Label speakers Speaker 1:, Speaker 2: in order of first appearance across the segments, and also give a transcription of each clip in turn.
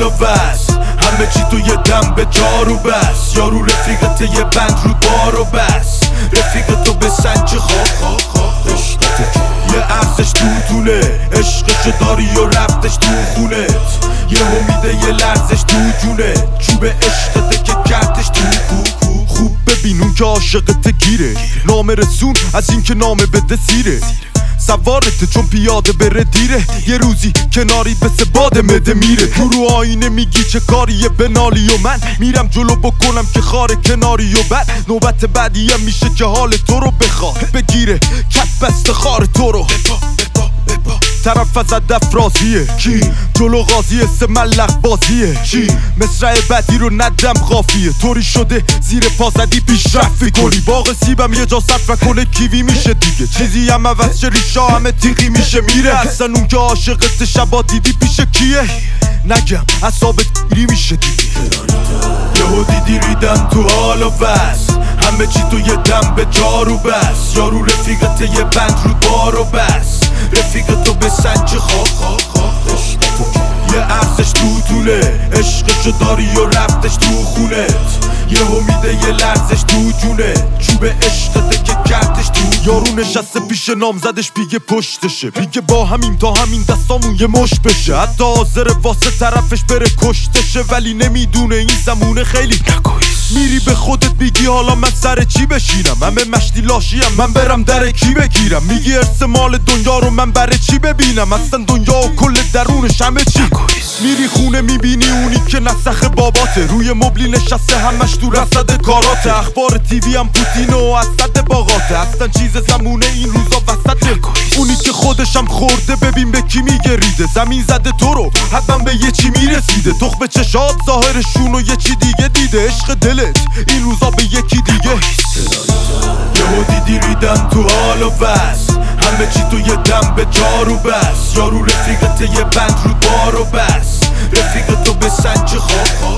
Speaker 1: حال و بس، همه چی تو یه دم به جار و بس. یارو رفیقت یه بند رو بار و بس، رفیقتو به سنج خواه یه عکسش تو دونه، عشقشو داری و رفتش تو خونت. یه امیده یه لرزش تو جونه، چوب عشقته که کردش تو خوب ببین اون که عاشقت گیره، نامه رسون از این که نامه بده سیره. سوارته چون پیاده بره دیره، یه روزی کناری بسه باد مده میره. تو رو آینه میگی چه کاریه بنالی و من میرم جلو بکنم که خاره کناری و بعد نوبت بعدیه میشه که حال تو رو بخواد بگیره، کت بست خار تو رو. طرف از هدف راضیه کی؟ جلو قاضی سه ملق بازیه چی؟ مصرع بدی رو ندم قافیه، طوری شده زیر پا زدی پیشرفت کنی. باغ سیبم یه جا صرف نکنه کیوی میشه دیگه، چیزی هم عوض شه ریشا همه تیغی میشه میره. اصلا اون که عاشقت شبا دیدی پیش کیه؟ نگم اصابت گیری میشه دیگه. یهو دیدی ریدن تو حال و بس، همه چی تو یه دم به جار و بس. یارو رفیقت یه بند رو بار و بس، رفیقتو به سنج خواه یه عکسش تو طوله، عشقشو داری و رفتش تو خونت. یه امیده یه لرزش تو جونه، چوب عشقته که کردش تو. یارو نشسته پیش نامزدش بیگه پشتشه، بیگه با همین تا همین دستامون یه مش بشه. حتی حاضر واسه طرفش بره کشتشه، ولی نمیدونه این زمونه خیلی نکویست. میری به خودت میگی حالا من سر چی بشینم، همه مشتی لاشیم من برم در کی بگیرم. میگی ارث مال دنیا رو من برای چی ببینم، اصلا دنیا و کل درونش همه چی. میری خونه میبینی اونی که نسخ باباته، روی مبلی نشسته همش تو رصد کاراته. اخبار تیوی هم پوتین و اسد باغاته، اصلا چیز زمونه این روزا وسطه. اونی که خودشم خورده ببین به کی میگریده، زمین زده تو رو حتما به یه چی میرسیده. تخم چشات ظاهرشون و یه چی دیگه دیده، عشق دلت این روزا به یکی دیگه. یهو دیدی ریدن تو حال و بس، همه چی تو یه دم به جار و بس. یارو رفیقت یه بند رو بار و بس، رفیقتو به سنج خواه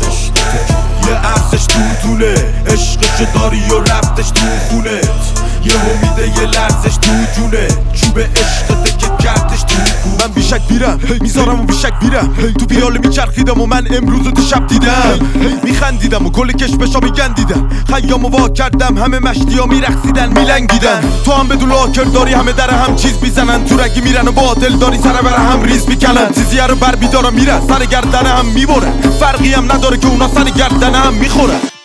Speaker 1: یه عکسش تو طوله، عشقشو داری و رفتش تو خونت. یه امیده یه لرزش تو جونه، چوب عشقته که کردش تو. من بیشک بیرم میذارم و بیشک بیرم، تو پیاله میچرخیدم و من امروز تو شب دیدم. میخندیدم و کل کشمشا میگندیدم، خیامو وا کردم همه مشتی ها میرقصیدن میلنگیدن. تو هم بدون لاکر داری همه در هم چیز میزنن، تو رگی میرن و باطل داری سر بر هم ریز میکنن. چیزی رو بر بیدارم میرن سر گردن هم میبرن، فرقی هم نداره که اونا سر گردن هم میخورن.